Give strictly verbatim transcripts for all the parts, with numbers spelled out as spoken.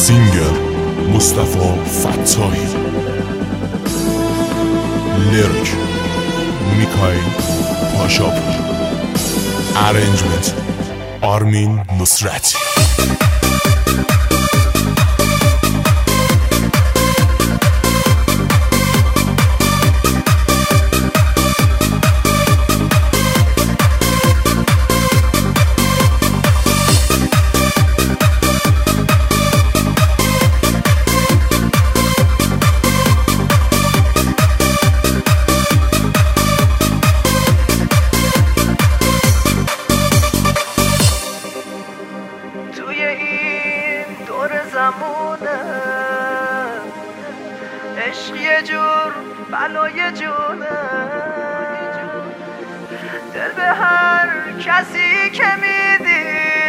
سینگل مصطفی فتاحی، لیریک میکائیل پاشاپور، ارنجمنت آرمین نصرتی. زمونه عشق یه جور بلای جونه، دل به هر کسی که میدی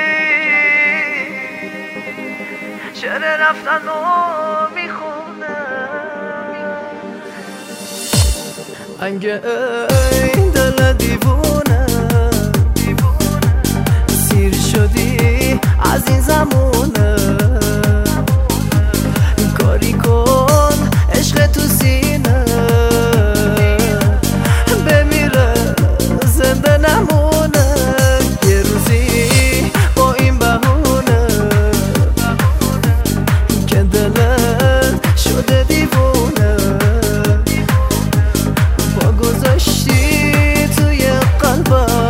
شعر رفتن رو میخونه. انگه این دل دیوونه سیر شدی از این زمونه، کاری کن عشق تو سینه بمیره زنده نمونه، یه روزی با این بهونه که دلت شده دیوونه، با گذاشتی توی قلبم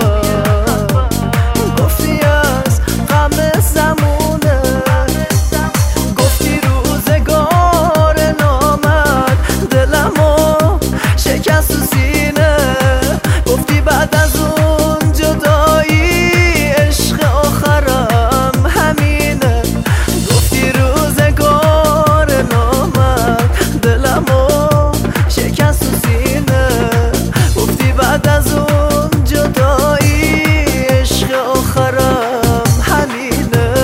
گفتی از غم زمونه، گفتی روزگار نامد دلمو شکست تو سینه، گفتی بعد از اون جدایی عشق آخرم همینه، گفتی روزگار نامد دلمو شکست تو سینه، گفتی بعد از اون جدایی عشق آخرم همینه.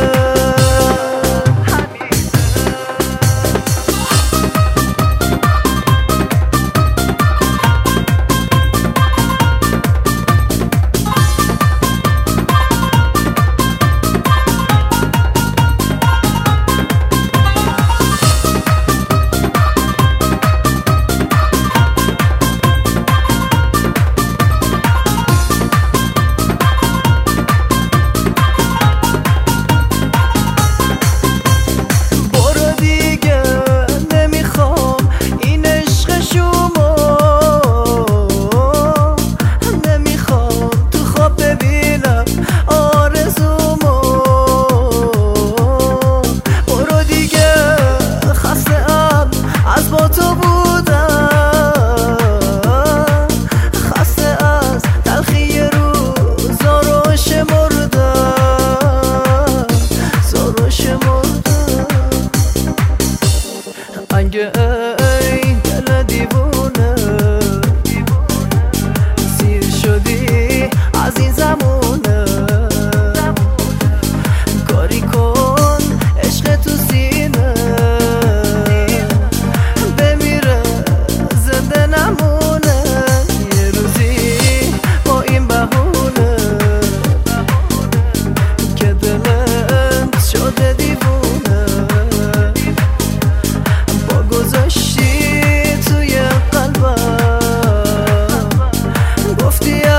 انگه ای دل دیوونه سیر شدی از این زمونه، کاری کن عشق تو سینه بمیره زنده نمونه، یه روزی با این بهونه که دلت شده دیوونه، گذاشتی توی قلبم گفتی